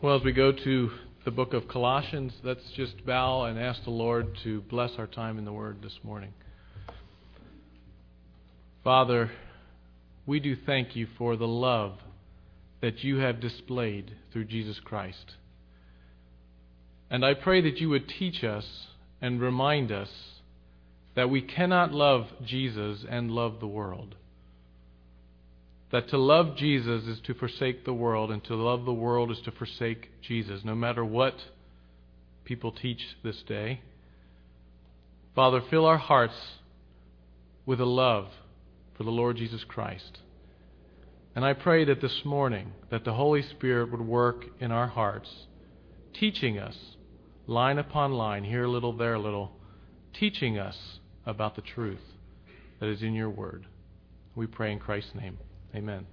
Well, as we go to the book of Colossians, let's just bow and ask the Lord to bless our time in the Word this morning. Father, we do thank you for the love that you have displayed through Jesus Christ. And I pray that you would teach us and remind us that we cannot love Jesus and love the world. That to love Jesus is to forsake the world, and to love the world is to forsake Jesus, no matter what people teach this day. Father, fill our hearts with a love for the Lord Jesus Christ. And I pray that this morning, that the Holy Spirit would work in our hearts, teaching us, line upon line, here a little, there a little, teaching us about the truth that is in your word. We pray in Christ's name. Amen.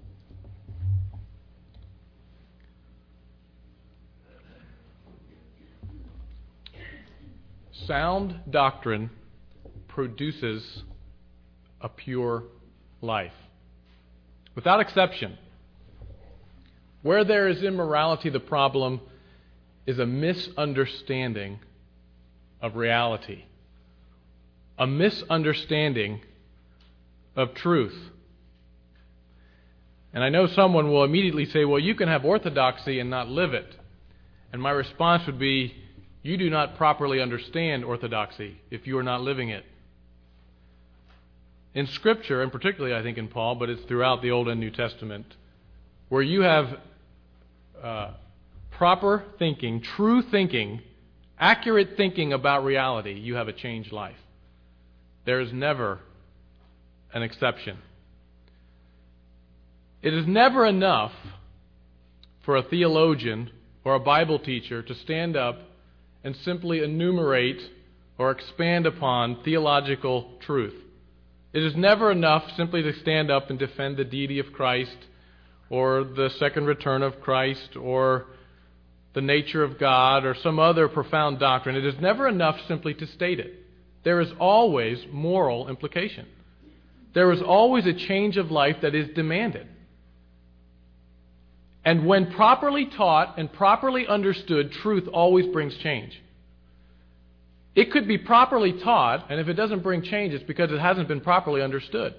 Sound doctrine produces a pure life. Without exception. Where there is immorality, the problem is a misunderstanding of reality. A misunderstanding of truth. And I know someone will immediately say, well, you can have orthodoxy and not live it. And my response would be, you do not properly understand orthodoxy if you are not living it. In Scripture, and particularly I think in Paul, but it's throughout the Old and New Testament, where you have proper thinking, true thinking, accurate thinking about reality, you have a changed life. There is never an exception. It is never enough for a theologian or a Bible teacher to stand up and simply enumerate or expand upon theological truth. It is never enough simply to stand up and defend the deity of Christ or the second return of Christ or the nature of God or some other profound doctrine. It is never enough simply to state it. There is always moral implication. There is always a change of life that is demanded. And when properly taught and properly understood, truth always brings change. It could be properly taught, and if it doesn't bring change, it's because it hasn't been properly understood.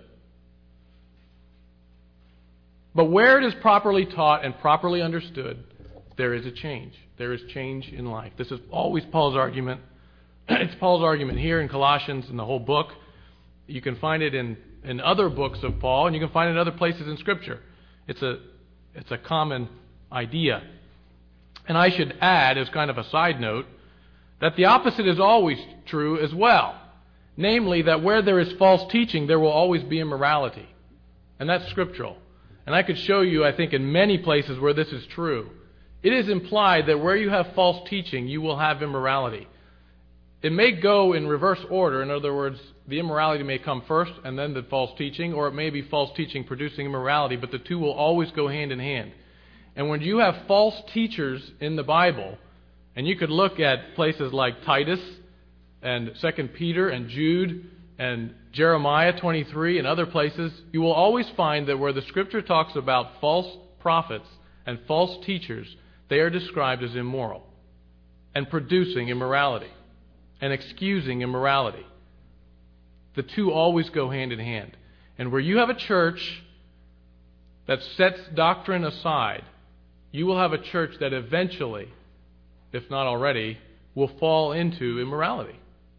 But where it is properly taught and properly understood, there is a change. There is change in life. This is always Paul's argument. It's Paul's argument here in Colossians and the whole book. You can find it in other books of Paul, and you can find it in other places in Scripture. It's a common idea. And I should add, as kind of a side note, that the opposite is always true as well. Namely, that where there is false teaching, there will always be immorality. And that's scriptural. And I could show you, I think, in many places where this is true. It is implied that where you have false teaching, you will have immorality. It may go in reverse order. In other words, the immorality may come first and then the false teaching, or it may be false teaching producing immorality, but the two will always go hand in hand. And when you have false teachers in the Bible, and you could look at places like Titus and 2 Peter and Jude and Jeremiah 23 and other places, you will always find that where the Scripture talks about false prophets and false teachers, they are described as immoral and producing immorality and excusing immorality. The two always go hand in hand. And where you have a church that sets doctrine aside, you will have a church that eventually, if not already, will fall into immorality.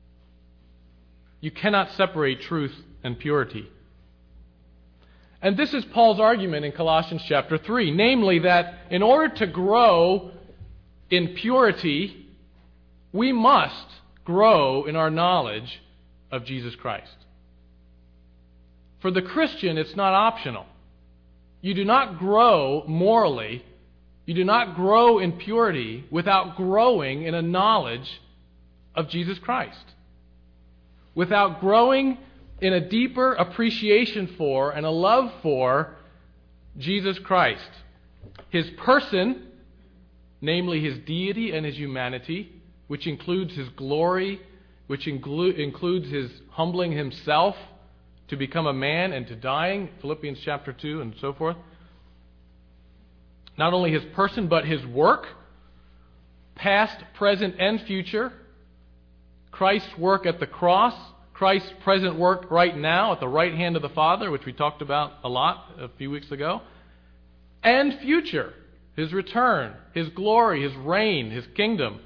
You cannot separate truth and purity. And this is Paul's argument in Colossians chapter 3, namely that in order to grow in purity, we must grow in our knowledge of Jesus Christ. For the Christian, it's not optional. You do not grow morally, you do not grow in purity without growing in a knowledge of Jesus Christ. Without growing in a deeper appreciation for and a love for Jesus Christ. His person, namely His deity and His humanity, which includes His glory, which includes His humbling Himself to become a man and to dying, Philippians chapter 2 and so forth. not only his person, but his work, past, present, and future. Christ's work at the cross, Christ's present work right now at the right hand of the Father, which we talked about a lot a few weeks ago, and future, his return, his glory, his reign, his kingdom.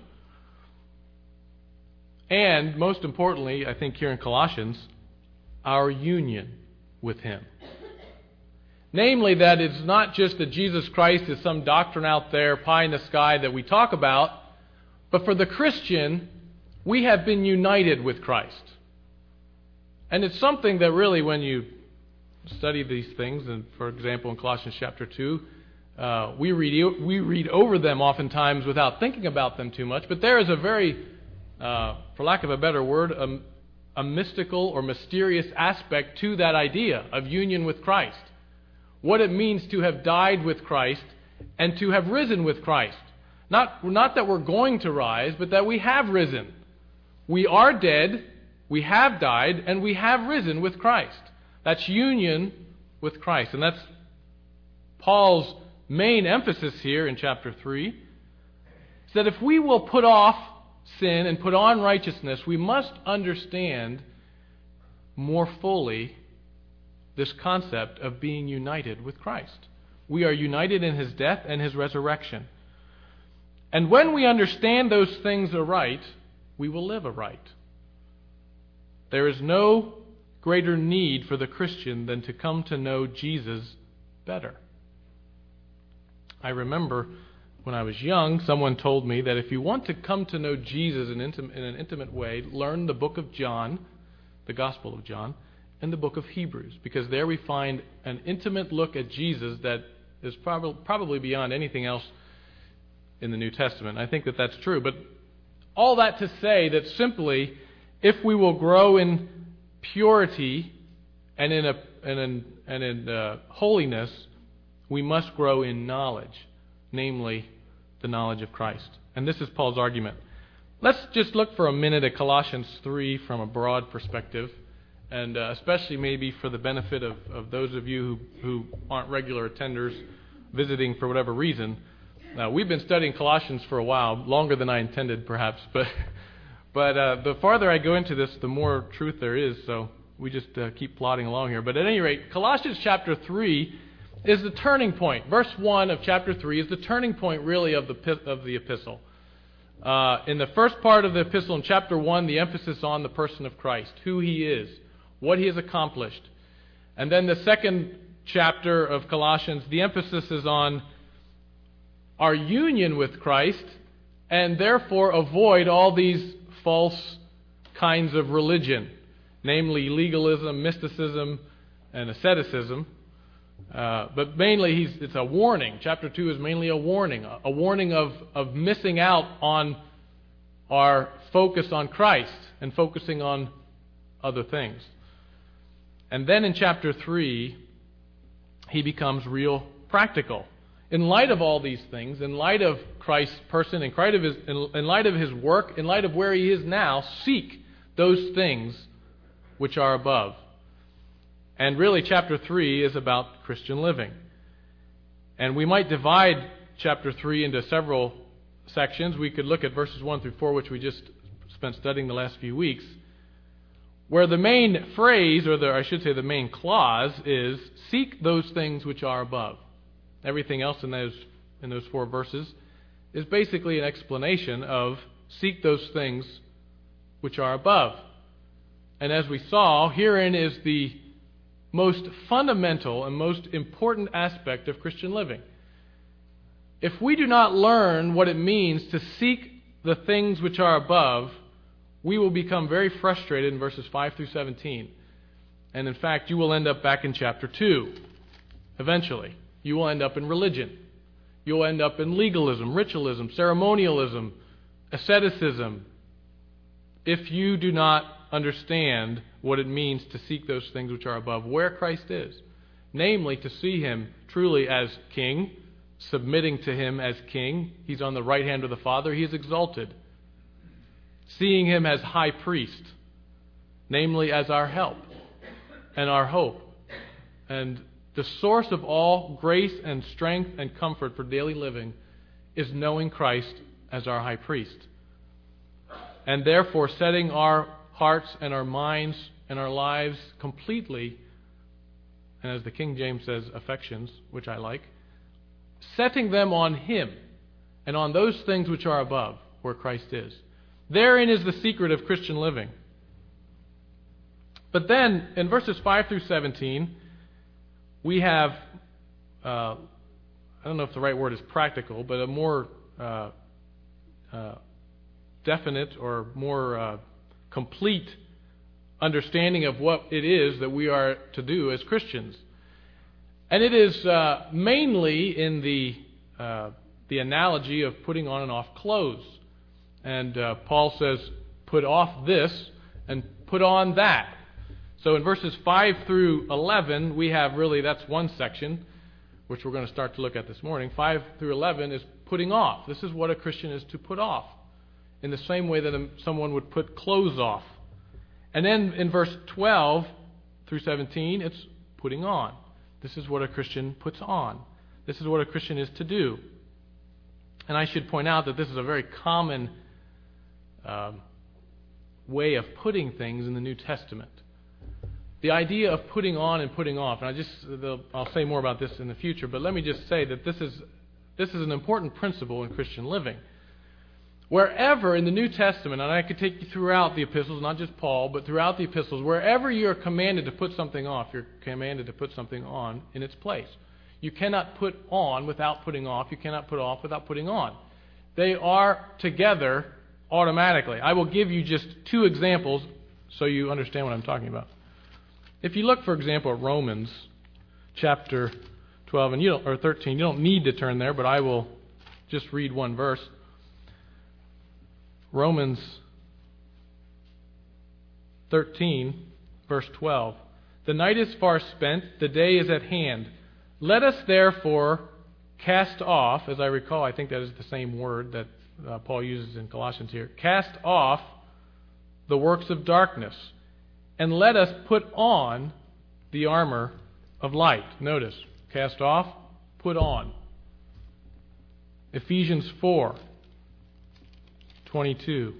And most importantly, I think here in Colossians, our union with him. Namely, that it's not just that Jesus Christ is some doctrine out there, pie in the sky that we talk about, but for the Christian, we have been united with Christ. And it's something that really, when you study these things, and for example in Colossians chapter 2, we read over them oftentimes without thinking about them too much, but there is a very, for lack of a better word, a mystical or mysterious aspect to that idea of union with Christ. What it means to have died with Christ and to have risen with Christ. Not that we're going to rise, but that we have risen. We are dead, we have died, and we have risen with Christ. That's union with Christ. And that's Paul's main emphasis here in chapter 3. Is that if we will put off sin and put on righteousness, we must understand more fully this concept of being united with Christ. We are united in his death and his resurrection. And when we understand those things aright, we will live aright. There is no greater need for the Christian than to come to know Jesus better. I remember when I was young, someone told me that if you want to come to know Jesus in an intimate way, learn the book of John, the Gospel of John, and the book of Hebrews, because there we find an intimate look at Jesus that is probably beyond anything else in the New Testament. I think that that's true. But all that to say that simply, if we will grow in purity and in holiness, we must grow in knowledge, namely the knowledge of Christ. And this is Paul's argument. Let's just look for a minute at Colossians 3 from a broad perspective, and especially maybe for the benefit of those of you who aren't regular attenders visiting for whatever reason. We've been studying Colossians for a while, longer than I intended perhaps, but the farther I go into this, the more truth there is, so we just keep plodding along here. But at any rate, Colossians chapter 3 is the turning point. Verse 1 of chapter 3 is the turning point really of the epistle. In the first part of the epistle, in chapter 1, the emphasis on the person of Christ, who he is, what he has accomplished. And then the second chapter of Colossians, the emphasis is on our union with Christ, and therefore avoid all these false kinds of religion, namely legalism, mysticism, and asceticism. But mainly it's a warning. Chapter 2 is mainly a warning of missing out on our focus on Christ and focusing on other things. And then in chapter 3, he becomes real practical. In light of all these things, in light of Christ's person, in light of his work, in light of where he is now, seek those things which are above. And really, chapter 3 is about Christian living. And we might divide chapter 3 into several sections. We could look at verses 1 through 4, which we just spent studying the last few weeks, where the main phrase, or the main clause, is seek those things which are above. Everything else in those 4 verses is basically an explanation of seek those things which are above. And as we saw, herein is the most fundamental and most important aspect of Christian living. If we do not learn what it means to seek the things which are above, we will become very frustrated in verses 5 through 17. And in fact, you will end up back in chapter 2, eventually. You will end up in religion. You will end up in legalism, ritualism, ceremonialism, asceticism, if you do not understand what it means to seek those things which are above, where Christ is. Namely, to see him truly as king, submitting to him as king. He's on the right hand of the Father. He is exalted. Seeing him as high priest, namely as our help and our hope. And The source of all grace and strength and comfort for daily living is knowing Christ as our high priest. And therefore setting our hearts and our minds and our lives completely, and as the King James says, affections, which I like, setting them on Him and on those things which are above, where Christ is. Therein is the secret of Christian living. But then, in verses 5 through 17, we have, I don't know if the right word is practical, but a more definite or more complete understanding of what it is that we are to do as Christians. And it is mainly in the analogy of putting on and off clothes. And Paul says, put off this and put on that. So in verses 5 through 11, we have really, that's one section, which we're going to start to look at this morning. 5 through 11 is putting off. This is what a Christian is to put off, in the same way that someone would put clothes off. And then in verse 12 through 17, it's putting on. This is what a Christian puts on. This is what a Christian is to do. And I should point out that this is a very common way of putting things in the New Testament. The idea of putting on and putting off, and I'll say more about this in the future, but let me just say that this is an important principle in Christian living. Wherever in the New Testament, and I could take you throughout the epistles, not just Paul, but throughout the epistles, wherever you're commanded to put something off, you're commanded to put something on in its place. You cannot put on without putting off. You cannot put off without putting on. They are together automatically. I will give you just two examples so you understand what I'm talking about. If you look, for example, at Romans chapter 12 or 13, you don't need to turn there, but I will just read one verse. Romans 13, verse 12. The night is far spent, the day is at hand. Let us therefore cast off, as I recall, I think that is the same word that Paul uses in Colossians here, cast off the works of darkness, and let us put on the armor of light. Notice, cast off, put on. Ephesians 4:22.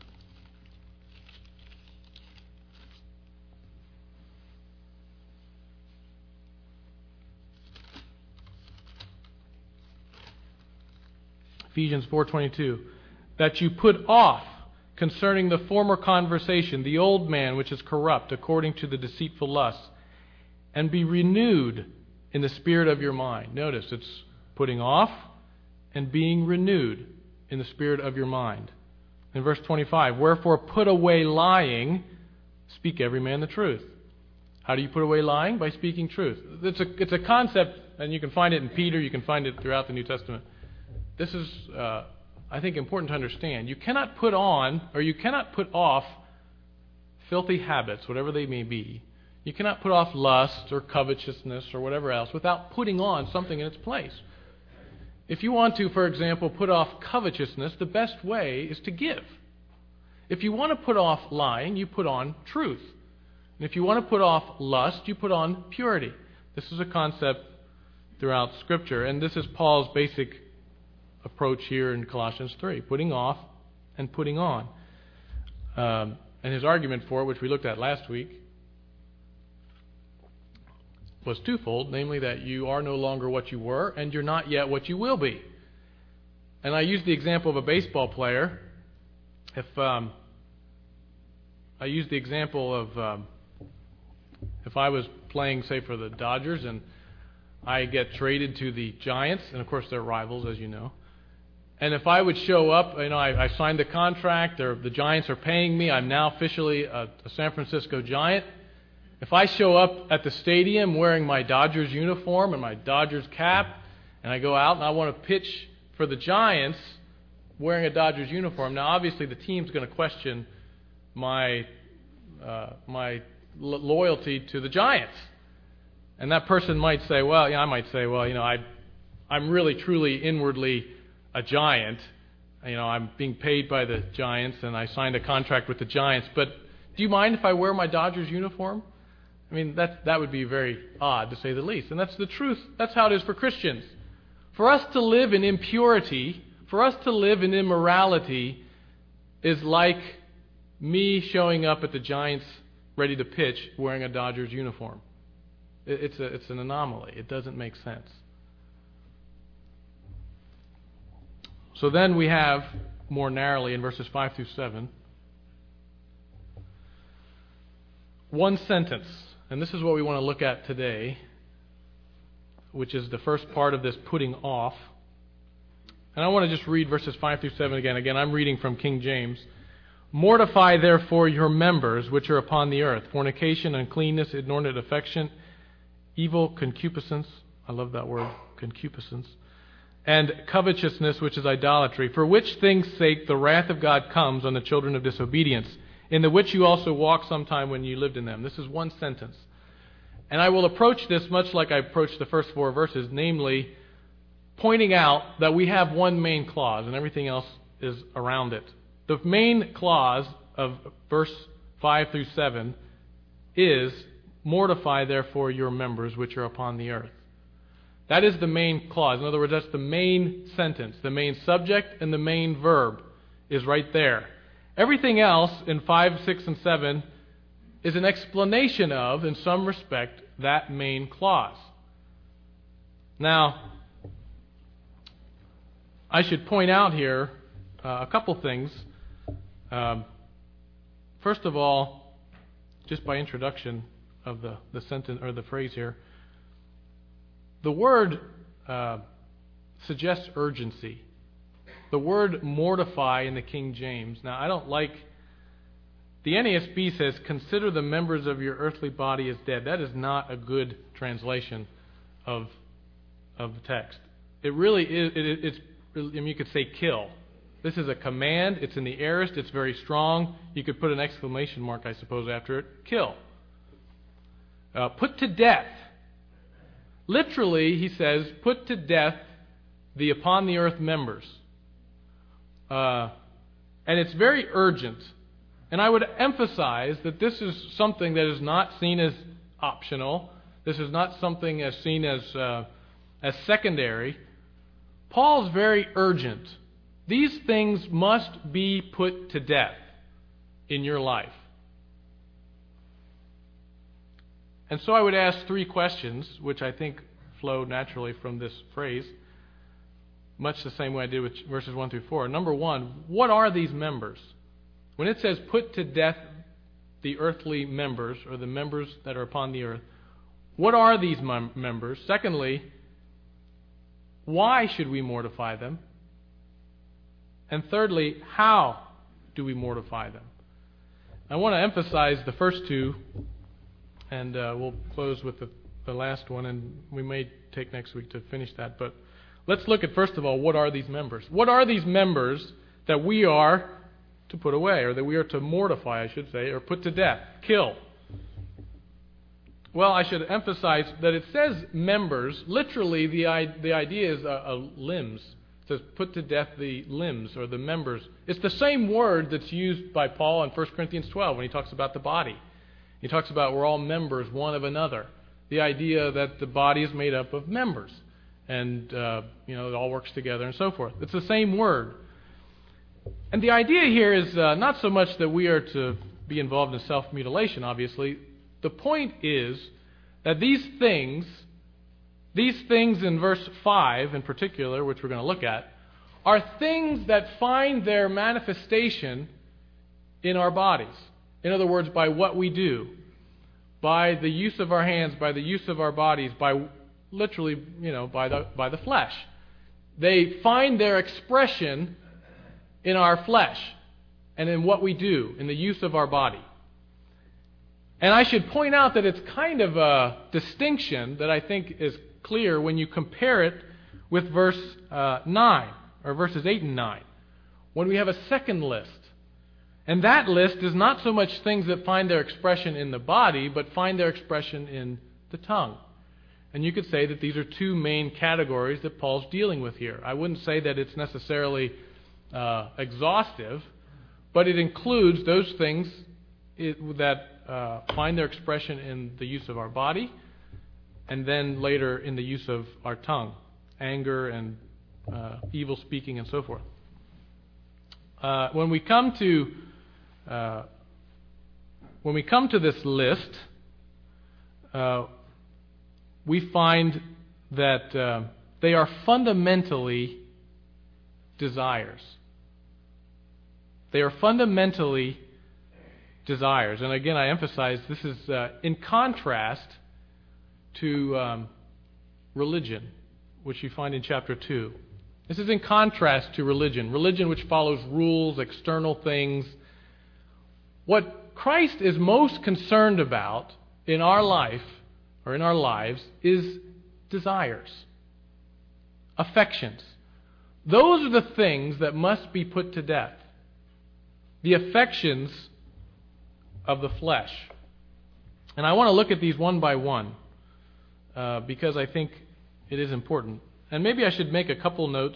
Ephesians 4:22. That you put off concerning the former conversation the old man which is corrupt according to the deceitful lusts, and be renewed in the spirit of your mind. Notice, it's putting off and being renewed in the spirit of your mind. In verse 25, wherefore put away lying, speak every man the truth. How do you put away lying? By speaking truth. It's a concept, and you can find it in Peter, you can find it throughout the New Testament. This is, I think, important to understand. You cannot put on, or you cannot put off filthy habits, whatever they may be. You cannot put off lust or covetousness or whatever else without putting on something in its place. If you want to, for example, put off covetousness, the best way is to give. If you want to put off lying, you put on truth. And if you want to put off lust, you put on purity. This is a concept throughout Scripture, and this is Paul's basic approach here in Colossians 3, putting off and putting on. And his argument for it, which we looked at last week, was twofold, namely that you are no longer what you were, and you're not yet what you will be. And I used the example of a baseball player. If I was playing, say, for the Dodgers, and I get traded to the Giants, and of course they're rivals, as you know. And if I would show up, I signed the contract, or the Giants are paying me, I'm now officially a San Francisco Giant. If I show up at the stadium wearing my Dodgers uniform and my Dodgers cap, and I go out and I want to pitch for the Giants wearing a Dodgers uniform, now obviously the team's going to question my loyalty to the Giants. And that person might say, I'm really, truly, inwardly a Giant. I'm being paid by the Giants, and I signed a contract with the Giants. But do you mind if I wear my Dodgers uniform? I mean, that would be very odd, to say the least. And that's the truth. That's how it is for Christians. For us to live in impurity, for us to live in immorality, is like me showing up at the Giants ready to pitch wearing a Dodgers uniform. It's an anomaly. It doesn't make sense. So then we have, more narrowly, in verses 5 through 7, one sentence. And this is what we want to look at today, which is the first part of this putting off. And I want to just read verses 5 through 7 again. Again, I'm reading from King James. Mortify therefore your members which are upon the earth, fornication, uncleanness, inordinate affection, evil concupiscence. I love that word, concupiscence. And covetousness, which is idolatry, for which things' sake the wrath of God comes on the children of disobedience, in the which you also walked sometime when you lived in them. This is one sentence. And I will approach this much like I approached the first 4 verses, namely, pointing out that we have one main clause and everything else is around it. The main clause of verse 5 through 7 is, mortify therefore your members which are upon the earth. That is the main clause. In other words, that's the main sentence. The main subject and the main verb is right there. Everything else in 5, 6, and 7 is an explanation of, in some respect, that main clause. Now, I should point out here a couple things. First of all, just by introduction of the sentence or the phrase here, the word suggests urgency. The word mortify in the King James. Now, I don't like... The NASB says, consider the members of your earthly body as dead. That is not a good translation of the text. It really is... you could say kill. This is a command. It's in the aorist. It's very strong. You could put an exclamation mark, I suppose, after it. Kill. Put to death. Literally, he says, put to death the upon the earth members. And it's very urgent. And I would emphasize that this is something that is not seen as optional. This is not something as seen as secondary. Paul's very urgent. These things must be put to death in your life. And so I would ask 3 questions, which I think flow naturally from this phrase, much the same way I did with verses 1 through 4. Number 1, what are these members? When it says put to death the earthly members, or the members that are upon the earth, what are these members? Secondly, why should we mortify them? And thirdly, how do we mortify them? I want to emphasize the first 2, and we'll close with the last one, and we may take next week to finish that. But let's look at, first of all, what are these members? What are these members that we are to put away, or that we are to mortify, I should say, or put to death, kill? Well, I should emphasize that it says members. Literally, the idea is limbs. It says put to death the limbs, or the members. It's the same word that's used by Paul in 1 Corinthians 12 when he talks about the body. He talks about we're all members one of another. The idea that the body is made up of members. And, it all works together and so forth. It's the same word. And the idea here is not so much that we are to be involved in self-mutilation, obviously. The point is that these things in verse 5 in particular, which we're going to look at, are things that find their manifestation in our bodies. In other words, by what we do, by the use of our hands, by the use of our bodies, by literally, by the flesh. They find their expression in our flesh and in what we do, in the use of our body. And I should point out that it's kind of a distinction that I think is clear when you compare it with verse 9, or verses 8 and 9, when we have a second list. And that list is not so much things that find their expression in the body, but find their expression in the tongue. And you could say that these are 2 main categories that Paul's dealing with here. I wouldn't say that it's necessarily exhaustive, but it includes those things that find their expression in the use of our body, and then later in the use of our tongue, anger and evil speaking and so forth. When we come to this list, we find that they are fundamentally desires. They are fundamentally desires. And again, I emphasize this is in contrast to religion, which you find in chapter 2. This is in contrast to religion. Religion which follows rules, external things. What Christ is most concerned about in our life, or in our lives, is desires, affections. Those are the things that must be put to death. The affections of the flesh. And I want to look at these one by one because I think it is important. And maybe I should make a couple notes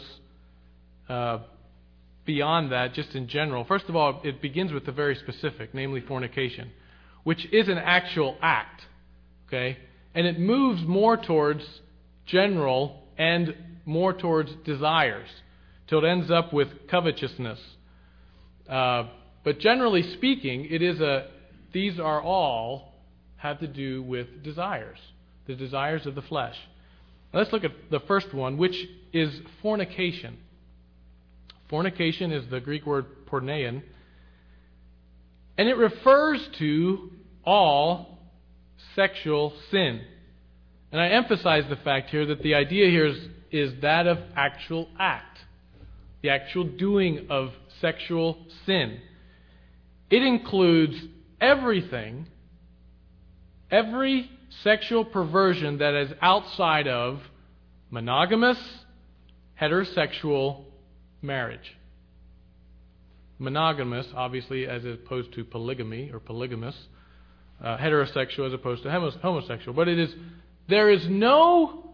beyond that, just in general. First of all, it begins with the very specific, namely fornication, which is an actual act. Okay? And it moves more towards general and more towards desires, till it ends up with covetousness. But generally speaking, these are all have to do with desires, the desires of the flesh. Now let's look at the first one, which is fornication. Fornication is the Greek word pornein, and it refers to all sexual sin. And I emphasize the fact here that the idea here is that of actual act, the actual doing of sexual sin. It includes everything, every sexual perversion that is outside of monogamous, heterosexual marriage. Monogamous, obviously, as opposed to polygamy or polygamous. Heterosexual as opposed to homosexual. But there is no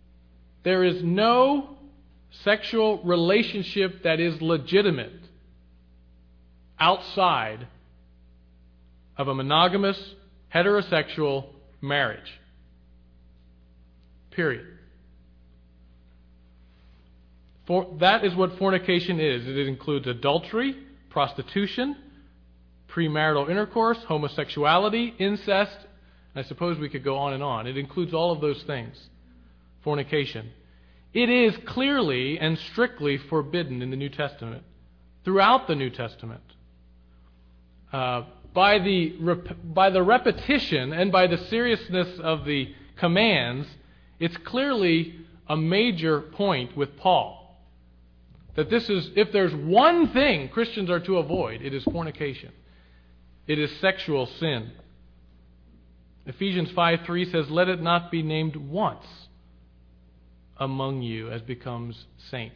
sexual relationship that is legitimate outside of a monogamous, heterosexual marriage. Period. That is what fornication is. It includes adultery, prostitution, premarital intercourse, homosexuality, incest. I suppose we could go on and on. It includes all of those things. Fornication. It is clearly and strictly forbidden in the New Testament, throughout the New Testament. By the repetition and by the seriousness of the commands, it's clearly a major point with Paul. That this is, if there's one thing Christians are to avoid, it is fornication. It is sexual sin. Ephesians 5:3 says, "Let it not be named once among you as becomes saints."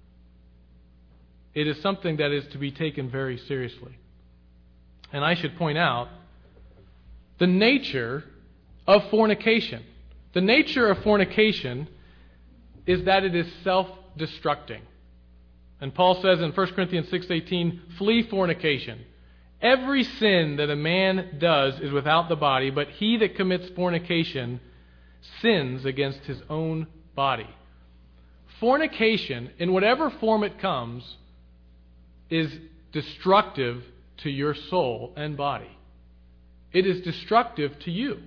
It is something that is to be taken very seriously. And I should point out the nature of fornication. The nature of fornication is that it is self-destructing. And Paul says in 1 Corinthians 6:18, "Flee fornication. Every sin that a man does is without the body, but he that commits fornication sins against his own body." Fornication, in whatever form it comes, is destructive to your soul and body. It is destructive to you.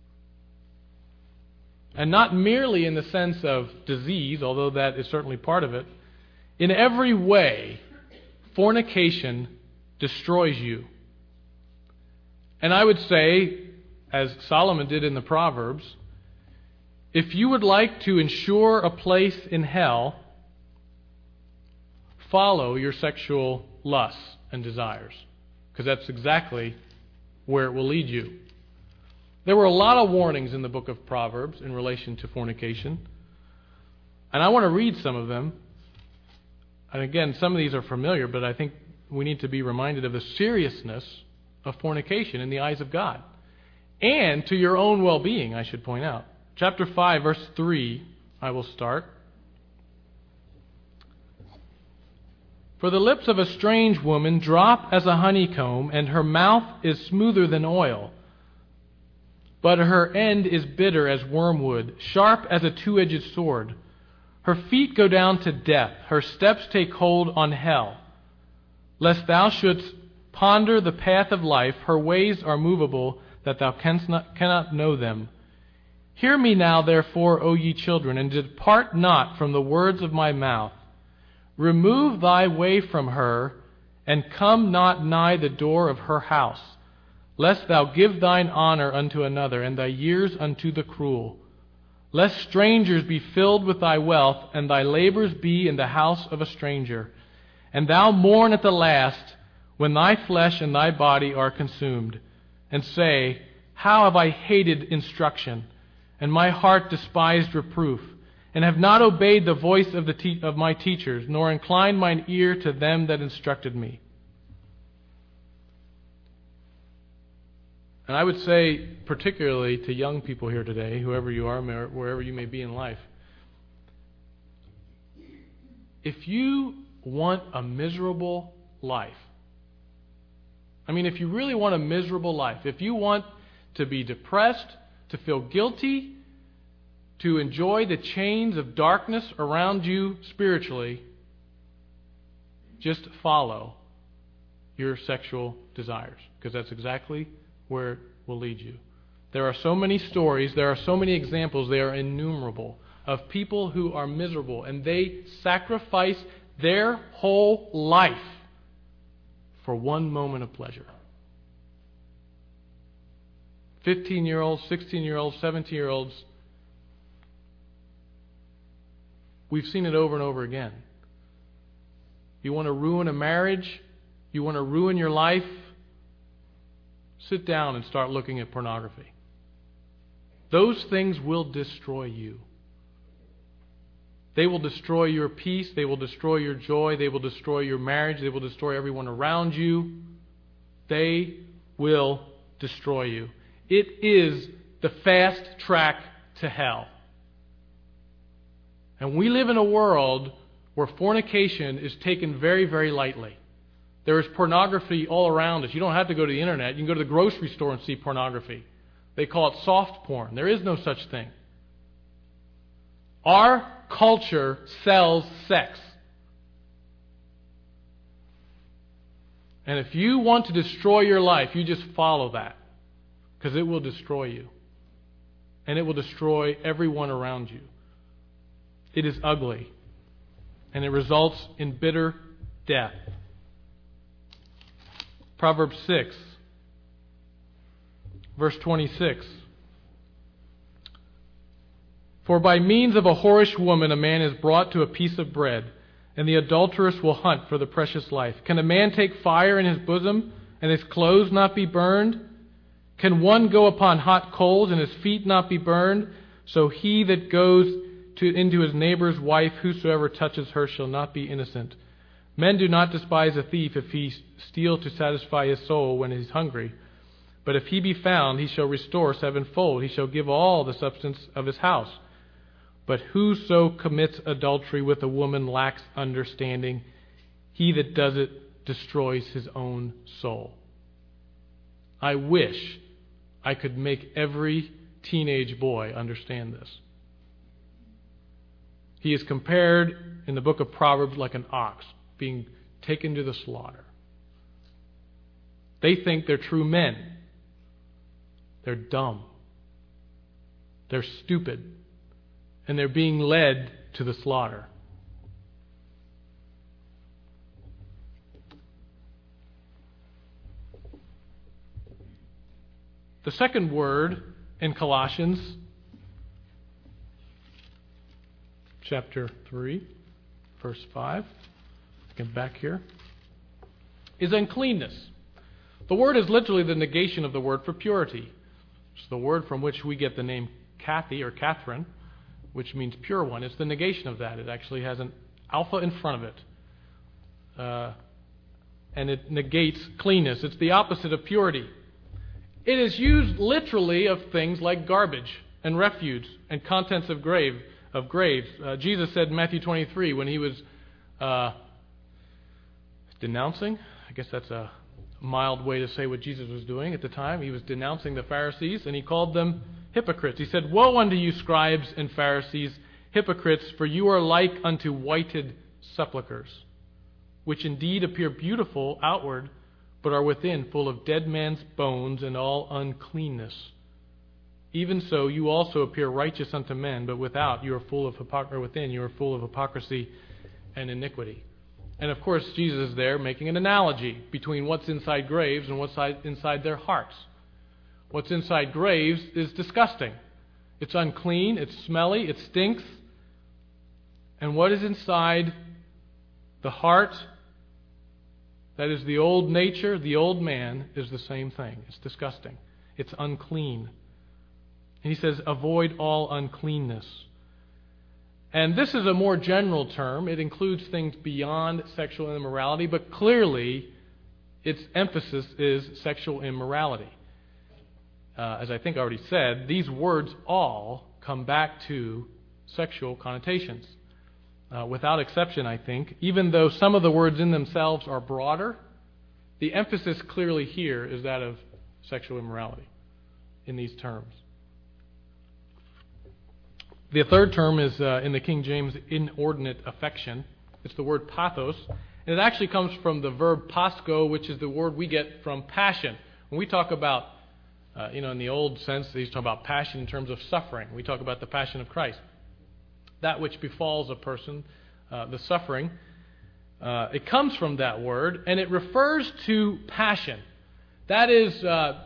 And not merely in the sense of disease, although that is certainly part of it. In every way, fornication destroys you. And I would say, as Solomon did in the Proverbs, if you would like to ensure a place in hell, follow your sexual lusts and desires, because that's exactly where it will lead you. There were a lot of warnings in the book of Proverbs in relation to fornication, and I want to read some of them. And again, some of these are familiar, but I think we need to be reminded of the seriousness of fornication in the eyes of God. And to your own well-being, I should point out. Chapter 5, verse 3, I will start. For the lips of a strange woman drop as a honeycomb, and her mouth is smoother than oil. But her end is bitter as wormwood, sharp as a two-edged sword. Her feet go down to death, her steps take hold on hell. Lest thou shouldst ponder the path of life, her ways are movable, that thou cannot know them. Hear me now, therefore, O ye children, and depart not from the words of my mouth. Remove thy way from her, and come not nigh the door of her house, lest thou give thine honor unto another, and thy years unto the cruel. Lest strangers be filled with thy wealth, and thy labors be in the house of a stranger. And thou mourn at the last, when thy flesh and thy body are consumed, and say, How have I hated instruction, and my heart despised reproof, and have not obeyed the voice of my teachers, nor inclined mine ear to them that instructed me. And I would say, particularly to young people here today, whoever you are, wherever you may be in life, if you want a miserable life, if you really want a miserable life, if you want to be depressed, to feel guilty, to enjoy the chains of darkness around you spiritually, just follow your sexual desires, because that's exactly where it will lead you. There are so many stories, there are so many examples, they are innumerable, of people who are miserable, and they sacrifice their whole life for one moment of pleasure. 15-year-olds, 16-year-olds, 17-year-olds, we've seen it over and over again. You want to ruin a marriage? You want to ruin your life? Sit down and start looking at pornography. Those things will destroy you. They will destroy your peace. They will destroy your joy. They will destroy your marriage. They will destroy everyone around you. They will destroy you. It is the fast track to hell. And we live in a world where fornication is taken very, very lightly. There is pornography all around us. You don't have to go to the internet. You can go to the grocery store and see pornography. They call it soft porn. There is no such thing. Our culture sells sex. And if you want to destroy your life, you just follow that. Because it will destroy you. And it will destroy everyone around you. It is ugly. And it results in bitter death. Proverbs 6, verse 26. For by means of a whorish woman a man is brought to a piece of bread, and the adulteress will hunt for the precious life. Can a man take fire in his bosom, and his clothes not be burned? Can one go upon hot coals, and his feet not be burned? So he that goes into his neighbor's wife, whosoever touches her shall not be innocent. Men do not despise a thief if he steal to satisfy his soul when he is hungry. But if he be found, he shall restore sevenfold. He shall give all the substance of his house. But whoso commits adultery with a woman lacks understanding. He that does it destroys his own soul. I wish I could make every teenage boy understand this. He is compared in the book of Proverbs like an ox being taken to the slaughter. They think they're true men. They're dumb. They're stupid. And they're being led to the slaughter. The second word in Colossians chapter 3, verse 5, get back here, is uncleanness. The word is literally the negation of the word for purity. It's the word from which we get the name Kathy or Catherine, which means pure one. It's the negation of that. It actually has an alpha in front of it. And it negates cleanness. It's the opposite of purity. It is used literally of things like garbage and refuse and contents of graves. Jesus said in Matthew 23, when he was denouncing. I guess that's a mild way to say what Jesus was doing at the time. He was denouncing the Pharisees, and he called them hypocrites. He said, "Woe unto you, scribes and Pharisees, hypocrites, for you are like unto whited sepulchres, which indeed appear beautiful outward, but are within full of dead men's bones and all uncleanness. Even so, you also appear righteous unto men, but without you are full of within you are full of hypocrisy and iniquity." And of course, Jesus is there making an analogy between what's inside graves and what's inside their hearts. What's inside graves is disgusting. It's unclean, it's smelly, it stinks. And what is inside the heart, that is the old nature, the old man, is the same thing. It's disgusting. It's unclean. And he says, avoid all uncleanness. And this is a more general term. It includes things beyond sexual immorality, but clearly its emphasis is sexual immorality. As I think I already said, these words all come back to sexual connotations. Without exception, I think, even though some of the words in themselves are broader, the emphasis clearly here is that of sexual immorality in these terms. The third term is, in the King James, inordinate affection. It's the word pathos. And it actually comes from the verb pasco, which is the word we get from passion. When we talk about, in the old sense, they used to talk about passion in terms of suffering. We talk about the passion of Christ. That which befalls a person, the suffering, it comes from that word, and it refers to passion. That is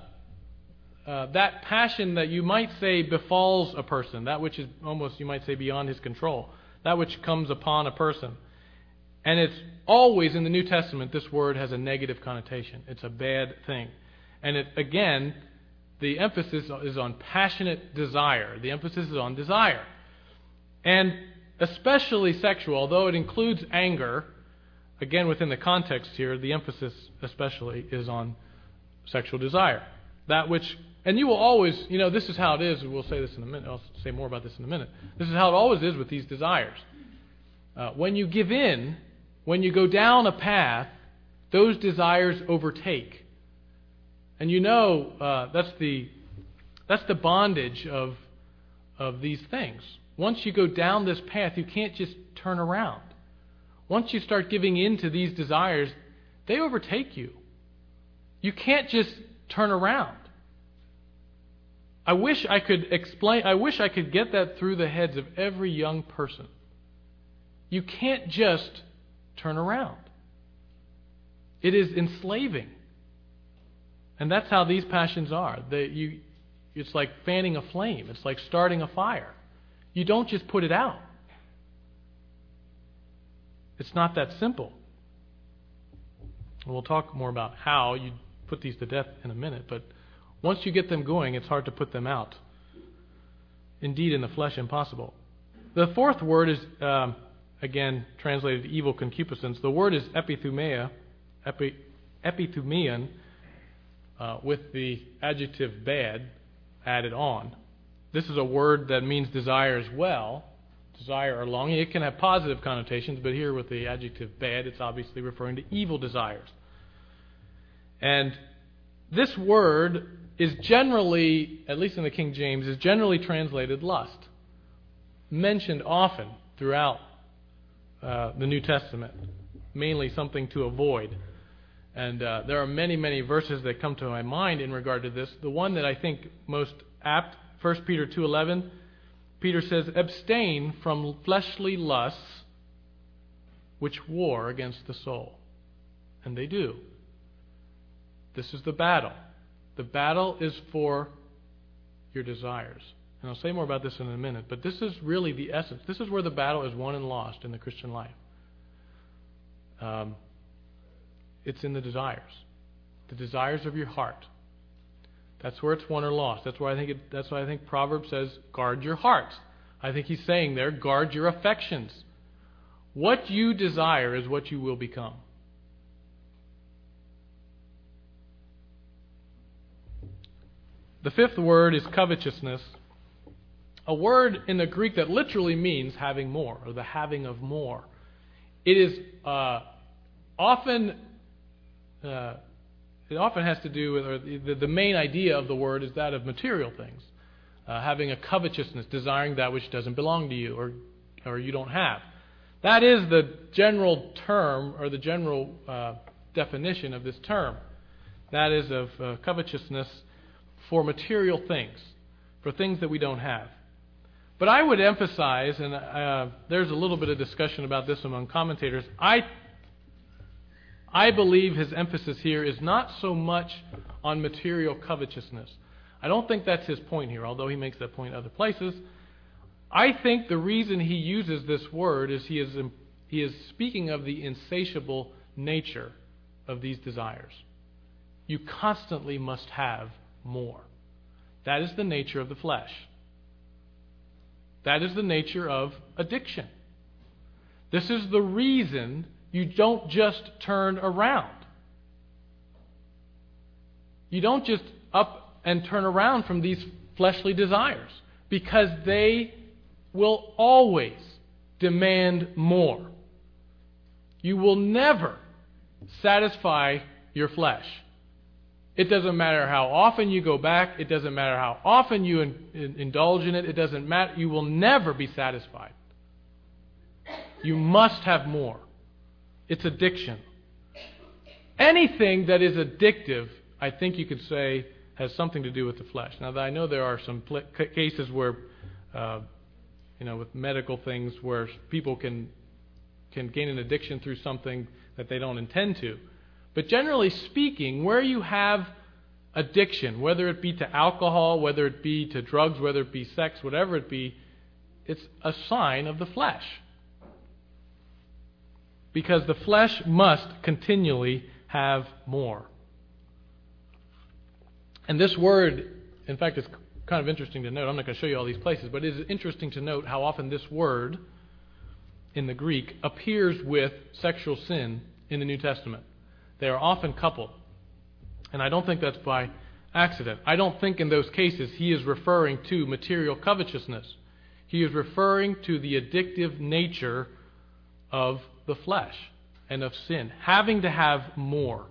that passion that you might say befalls a person, that which is almost, you might say, beyond his control, that which comes upon a person. And it's always, in the New Testament, this word has a negative connotation. It's a bad thing. And it, again, the emphasis is on passionate desire. The emphasis is on desire. And especially sexual, although it includes anger, again, within the context here, the emphasis especially is on sexual desire. That which, and you will always, this is how it is, we'll say this in a minute, I'll say more about this in a minute. This is how it always is with these desires. When you give in, when you go down a path, those desires overtake. And that's the bondage of these things. Once you go down this path, you can't just turn around. Once you start giving in to these desires, they overtake you. You can't just turn around. I wish I could get that through the heads of every young person. You can't just turn around. It is enslaving. And that's how these passions are. It's like fanning a flame. It's like starting a fire. You don't just put it out. It's not that simple. We'll talk more about how you put these to death in a minute, but once you get them going, it's hard to put them out. Indeed, in the flesh, impossible. The fourth word is, again, translated evil concupiscence. The word is epithumia, epithumian, with the adjective bad added on. This is a word that means desire as well, desire or longing. It can have positive connotations, but here with the adjective bad, it's obviously referring to evil desires. And this word is generally, at least in the King James, is generally translated lust. Mentioned often throughout the New Testament. Mainly something to avoid. And there are many, many verses that come to my mind in regard to this. The one that I think most apt, 1 Peter 2:11, Peter says, abstain from fleshly lusts which war against the soul. And they do. This is the battle. The battle is for your desires. And I'll say more about this in a minute, but this is really the essence. This is where the battle is won and lost in the Christian life. It's in the desires of your heart. That's where it's won or lost. That's why I think Proverbs says, guard your heart. I think he's saying there, guard your affections. What you desire is what you will become. The fifth word is covetousness, a word in the Greek that literally means having more, or the having of more. It is often it often has to do with, or the main idea of the word is that of material things. Having a covetousness, desiring that which doesn't belong to you or you don't have. That is the general term or the general definition of this term. That is of covetousness for material things, for things that we don't have. But I would emphasize, and there's a little bit of discussion about this among commentators, I believe his emphasis here is not so much on material covetousness. I don't think that's his point here, although he makes that point other places. I think the reason he uses this word is he is speaking of the insatiable nature of these desires. You constantly must have more. That is the nature of the flesh. That is the nature of addiction. This is the reason you don't just turn around. You don't just up and turn around from these fleshly desires, because they will always demand more. You will never satisfy your flesh. It doesn't matter how often you go back. It doesn't matter how often you indulge in it. It doesn't matter. You will never be satisfied. You must have more. It's addiction. Anything that is addictive, I think you could say, has something to do with the flesh. Now, I know there are some cases where, with medical things, where people can gain an addiction through something that they don't intend to. But generally speaking, where you have addiction, whether it be to alcohol, whether it be to drugs, whether it be sex, whatever it be, it's a sign of the flesh. Because the flesh must continually have more. And this word, in fact, is kind of interesting to note. I'm not going to show you all these places, but it is interesting to note how often this word in the Greek appears with sexual sin in the New Testament. They are often coupled. And I don't think that's by accident. I don't think in those cases he is referring to material covetousness. He is referring to the addictive nature of the flesh and of sin, having to have more.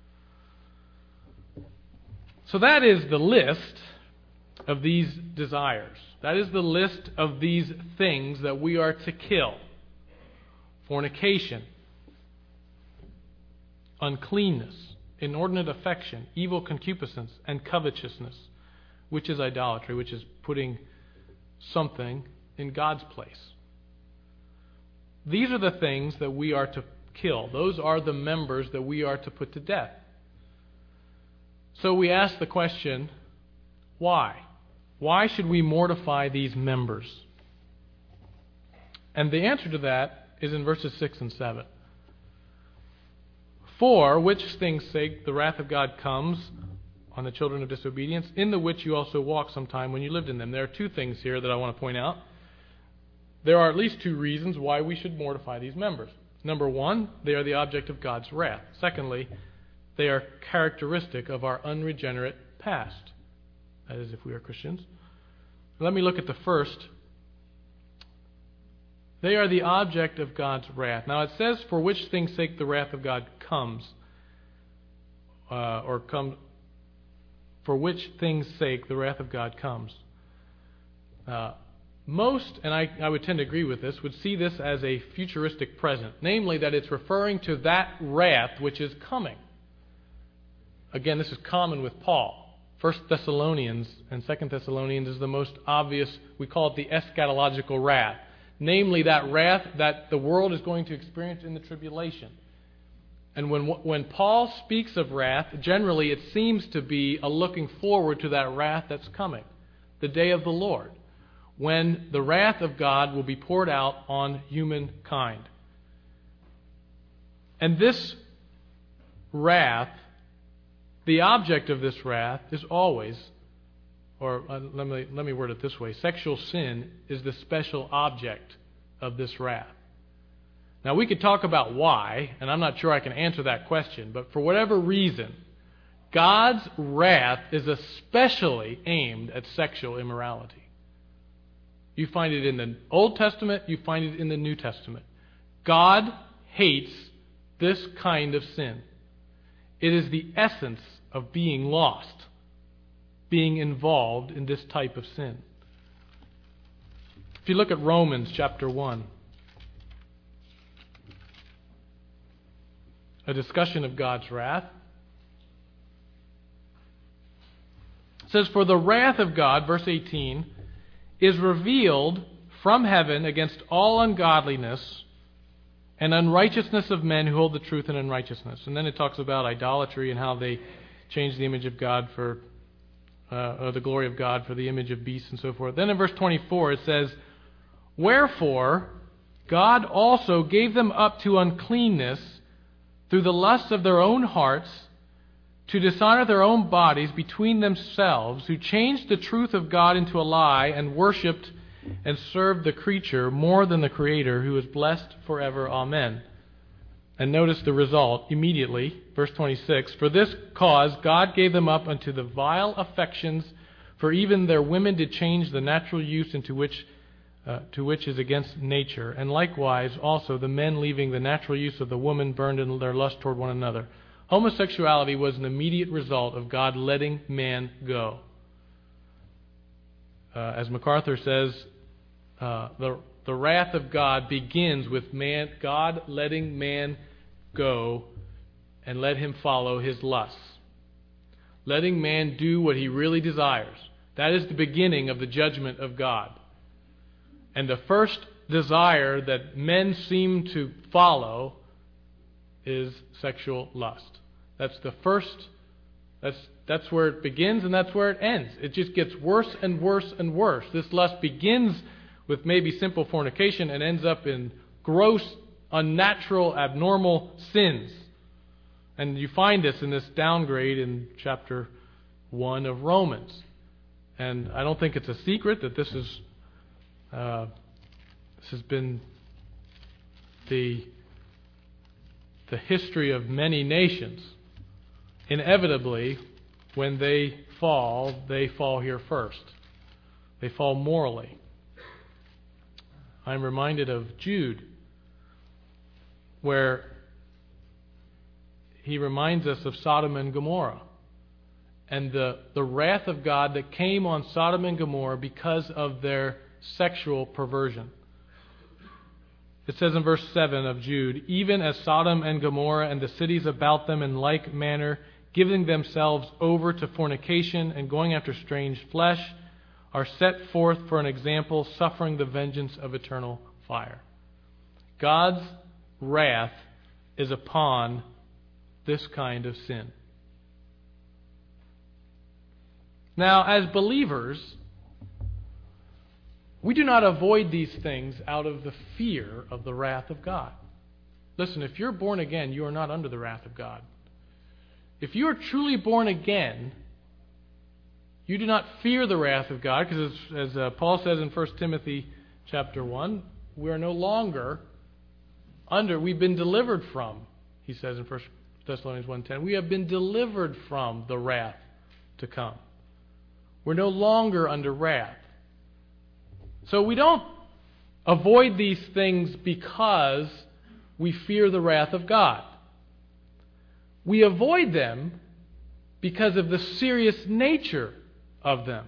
So that is the list of these desires. That is the list of these things that we are to kill. Fornication, uncleanness, inordinate affection, evil concupiscence, and covetousness, which is idolatry, which is putting something in God's place. These are the things that we are to kill. Those are the members that we are to put to death. So we ask the question, why? Why should we mortify these members? And the answer to that is in verses 6 and 7. For which things' sake the wrath of God comes on the children of disobedience, in the which you also walked sometime when you lived in them. There are two things here that I want to point out. There are at least two reasons why we should mortify these members. Number one, they are the object of God's wrath. Secondly, they are characteristic of our unregenerate past. That is, if we are Christians. Let me look at the first. They are the object of God's wrath. Now it says, for which things' sake the wrath of God comes. For which things' sake the wrath of God comes. Most, and I would tend to agree with this, would see this as a futuristic present. Namely, that it's referring to that wrath which is coming. Again, this is common with Paul. 1 Thessalonians and 2 Thessalonians is the most obvious. We call it the eschatological wrath. Namely, that wrath that the world is going to experience in the tribulation. And when Paul speaks of wrath, generally it seems to be a looking forward to that wrath that's coming. The day of the Lord. When the wrath of God will be poured out on humankind. And this wrath, the object of this wrath is always, or let me word it this way, sexual sin is the special object of this wrath. Now we could talk about why, and I'm not sure I can answer that question, but for whatever reason, God's wrath is especially aimed at sexual immorality. You find it in the Old Testament, you find it in the New Testament. God hates this kind of sin. It is the essence of being lost, being involved in this type of sin. If you look at Romans chapter 1, a discussion of God's wrath. It says, "For the wrath of God," verse 18, "is revealed from heaven against all ungodliness and unrighteousness of men who hold the truth in unrighteousness." And then it talks about idolatry and how they change the image of God for, or the glory of God for the image of beasts and so forth. Then in verse 24 it says, "Wherefore God also gave them up to uncleanness through the lusts of their own hearts, to dishonor their own bodies between themselves, who changed the truth of God into a lie, and worshipped and served the creature more than the Creator, who is blessed forever. Amen." And notice the result immediately, verse 26, "For this cause God gave them up unto the vile affections, for even their women did change the natural use into which is against nature. And likewise also the men, leaving the natural use of the woman, burned in their lust toward one another." Homosexuality was an immediate result of God letting man go. As MacArthur says, the wrath of God begins with God letting man go and let him follow his lusts. Letting man do what he really desires. That is the beginning of the judgment of God. And the first desire that men seem to follow is sexual lust. That's the first, that's where it begins and that's where it ends. It just gets worse and worse and worse. This lust begins with maybe simple fornication and ends up in gross, unnatural, abnormal sins. And you find this in this downgrade in chapter 1 of Romans. And I don't think it's a secret that this has been the history of many nations. Inevitably, when they fall here first. They fall morally. I'm reminded of Jude, where he reminds us of Sodom and Gomorrah and the wrath of God that came on Sodom and Gomorrah because of their sexual perversion. It says in verse 7 of Jude, "Even as Sodom and Gomorrah and the cities about them in like manner, giving themselves over to fornication and going after strange flesh, are set forth for an example, suffering the vengeance of eternal fire." God's wrath is upon this kind of sin. Now, as believers, we do not avoid these things out of the fear of the wrath of God. Listen, if you're born again, you are not under the wrath of God. If you are truly born again, you do not fear the wrath of God, because as Paul says in 1 Timothy chapter 1, we are no longer under, we've been delivered from, he says in 1 Thessalonians 1:10, we have been delivered from the wrath to come. We're no longer under wrath. So we don't avoid these things because we fear the wrath of God. We avoid them because of the serious nature of them.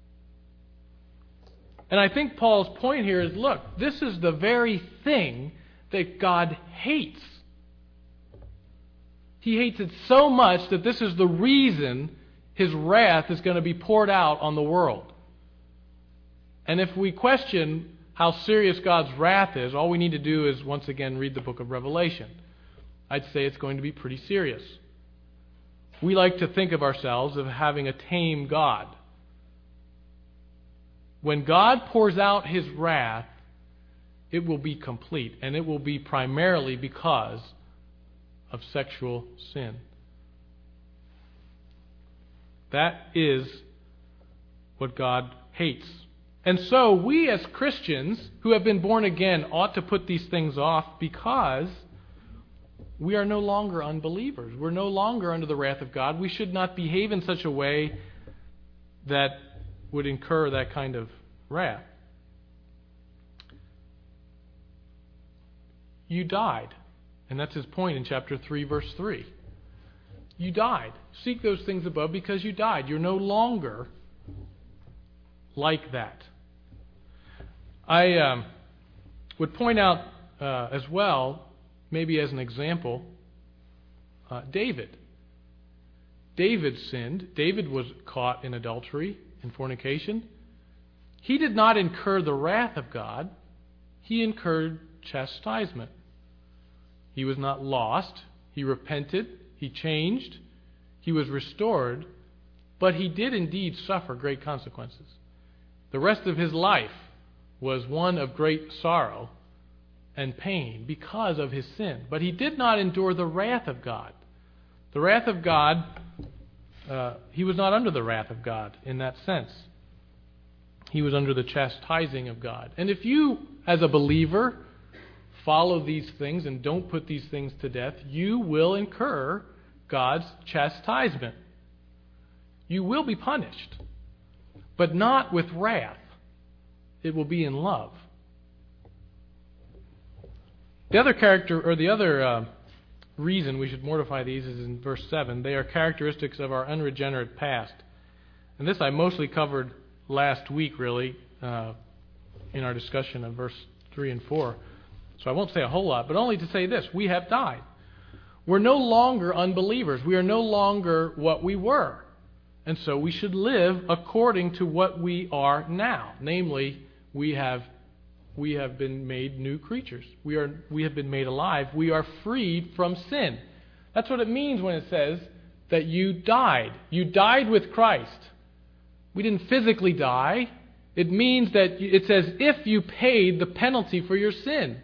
And I think Paul's point here is, look, this is the very thing that God hates. He hates it so much that this is the reason His wrath is going to be poured out on the world. And if we question how serious God's wrath is, all we need to do is once again read the book of Revelation. I'd say it's going to be pretty serious. We like to think of ourselves as having a tame God. When God pours out His wrath, it will be complete, and it will be primarily because of sexual sin. That is what God hates. And so we as Christians who have been born again ought to put these things off because we are no longer unbelievers. We're no longer under the wrath of God. We should not behave in such a way that would incur that kind of wrath. You died. And that's his point in chapter 3, verse 3. You died. Seek those things above because you died. You're no longer like that. I would point out as well, maybe as an example, David. David sinned. David was caught in adultery and fornication. He did not incur the wrath of God. He incurred chastisement. He was not lost. He repented. He changed. He was restored. But he did indeed suffer great consequences. The rest of his life was one of great sorrow and pain because of his sin. But he did not endure the wrath of God. The wrath of God, he was not under the wrath of God in that sense. He was under the chastising of God. And if you, as a believer, follow these things and don't put these things to death, you will incur God's chastisement. You will be punished, but not with wrath. It will be in love. The other reason we should mortify these is in verse 7. They are characteristics of our unregenerate past. And this I mostly covered last week, really, in our discussion of verse 3 and 4. So I won't say a whole lot, but only to say this. We have died. We're no longer unbelievers. We are no longer what we were. And so we should live according to what we are now. Namely, we have been made new creatures. We have been made alive. We are freed from sin. That's what it means when it says that you died. You died with Christ. We didn't physically die. It means that it says if you paid the penalty for your sin.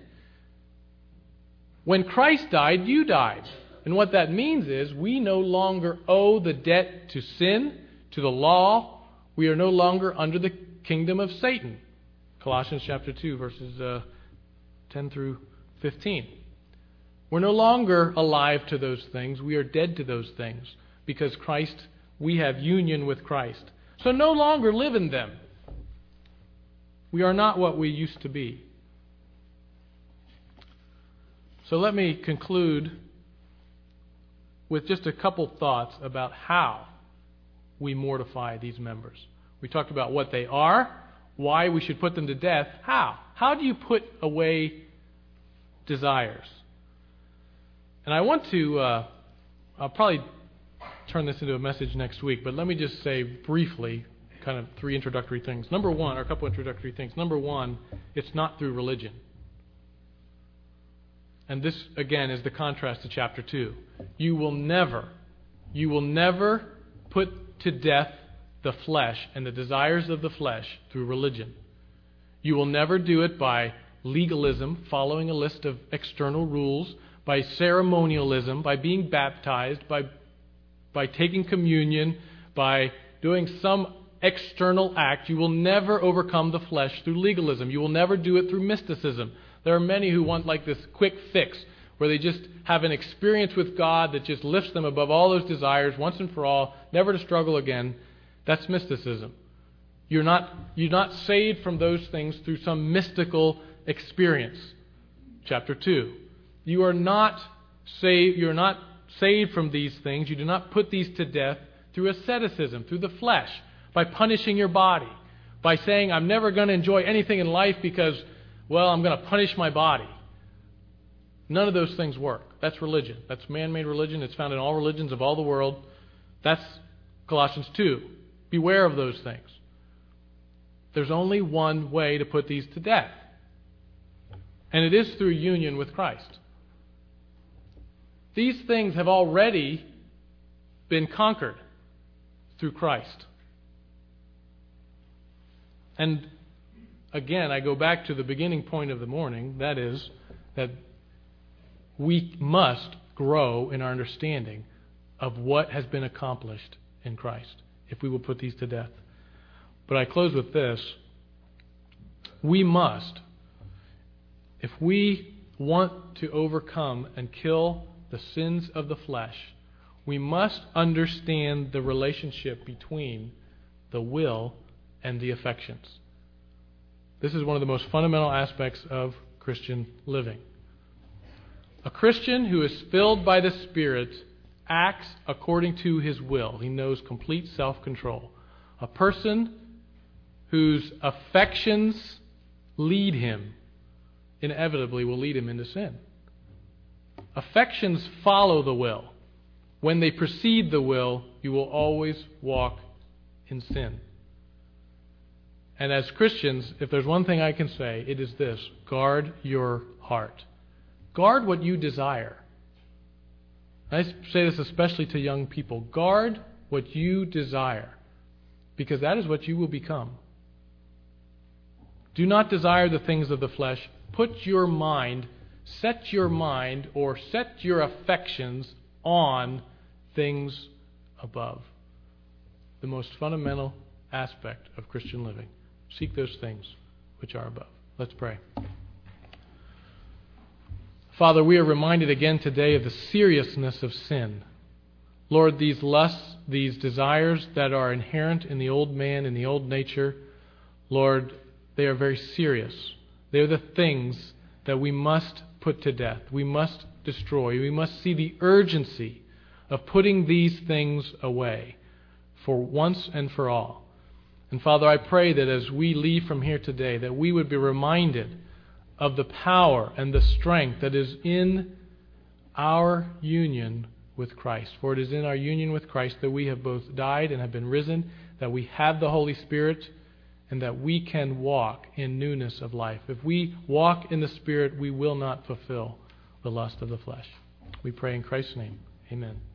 When Christ died, you died. And what that means is we no longer owe the debt to sin, to the law. We are no longer under the kingdom of Satan. Colossians chapter 2, verses 10 through 15. We're no longer alive to those things. We are dead to those things because we have union with Christ. So no longer live in them. We are not what we used to be. So let me conclude with just a couple thoughts about how we mortify these members. We talked about what they are, why we should put them to death. How? How do you put away desires? And I want to, I'll probably turn this into a message next week, but let me just say briefly kind of three introductory things. Number one, or a couple introductory things. Number one, it's not through religion. And this, again, is the contrast to chapter 2. You will never put to death the flesh and the desires of the flesh through religion. You will never do it by legalism, following a list of external rules, by ceremonialism, by being baptized, by taking communion, by doing some external act. You will never overcome the flesh through legalism. You will never do it through mysticism. There are many who want like this quick fix where they just have an experience with God that just lifts them above all those desires once and for all, never to struggle again. That's mysticism. You're not saved from those things through some mystical experience. Chapter 2. You are not saved from these things. You do not put these to death through asceticism, through the flesh, by punishing your body, by saying, I'm never going to enjoy anything in life because, well, I'm going to punish my body. None of those things work. That's religion. That's man-made religion. It's found in all religions of all the world. That's Colossians 2. Beware of those things. There's only one way to put these to death. And it is through union with Christ. These things have already been conquered through Christ. And again, I go back to the beginning point of the morning, that is, that we must grow in our understanding of what has been accomplished in Christ, if we will put these to death. But I close with this. We must, if we want to overcome and kill the sins of the flesh, we must understand the relationship between the will and the affections. This is one of the most fundamental aspects of Christian living. A Christian who is filled by the Spirit acts according to his will. He knows complete self-control. A person whose affections lead him inevitably will lead him into sin. Affections follow the will. When they precede the will, you will always walk in sin. And as Christians, if there's one thing I can say, it is this: guard your heart. Guard what you desire. I say this especially to young people. Guard what you desire, because that is what you will become. Do not desire the things of the flesh. Set your mind or set your affections on things above. The most fundamental aspect of Christian living. Seek those things which are above. Let's pray. Father, we are reminded again today of the seriousness of sin. Lord, these lusts, these desires that are inherent in the old man, in the old nature, Lord, they are very serious. They are the things that we must put to death. We must destroy. We must see the urgency of putting these things away for once and for all. And Father, I pray that as we leave from here today, that we would be reminded of the power and the strength that is in our union with Christ. For it is in our union with Christ that we have both died and have been risen, that we have the Holy Spirit, and that we can walk in newness of life. If we walk in the Spirit, we will not fulfill the lust of the flesh. We pray in Christ's name. Amen.